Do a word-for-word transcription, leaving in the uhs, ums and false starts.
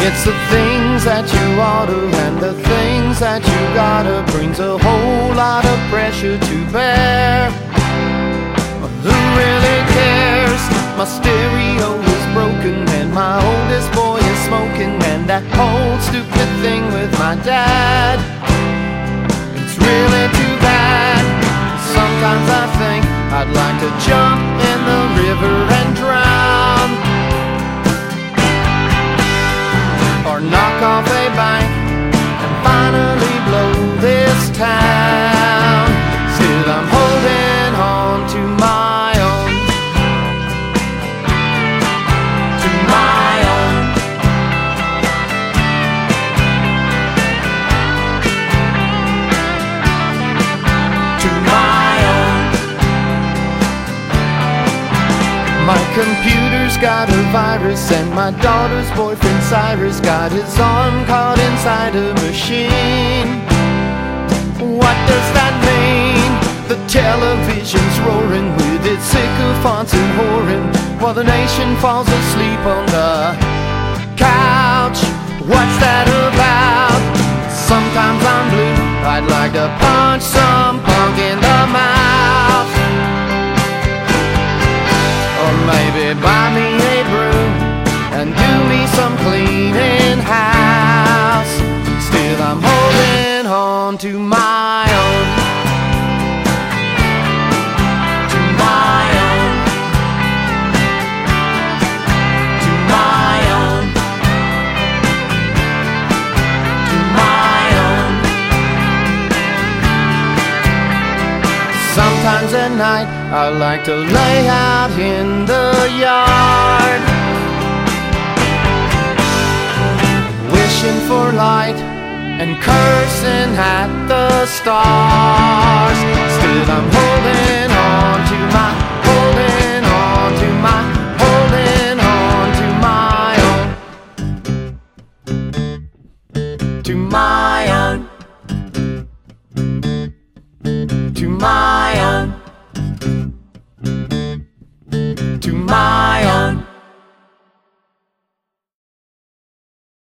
It's the things that you oughta and the things that you gotta brings a whole lot of pressure to bear. Who really cares? My stereo is broken and my oldest boy is smoking, and that whole stupid thing with my dad, it's really too bad. Sometimes I think I'd like to jump in the river and drown, or knock off a bank and finally blow this town. Still I'm holding on to my own, to my own, to my own. My computer's got a virus and my daughter's boyfriend Cyrus got his arm caught inside a machine. What does that mean? The television's roaring with its sycophants and whoring while the nation falls asleep on the couch. What's that about? Sometimes I'm blue, I'd like to punch some punk in the mouth, or maybe buy me a broom and do me some cleaning house. Still I'm holding on to my own, to my own, to my own, to my own. Sometimes at night I like to lay out in the yard, wishing for light and cursing at the stars. Still I'm holding on to my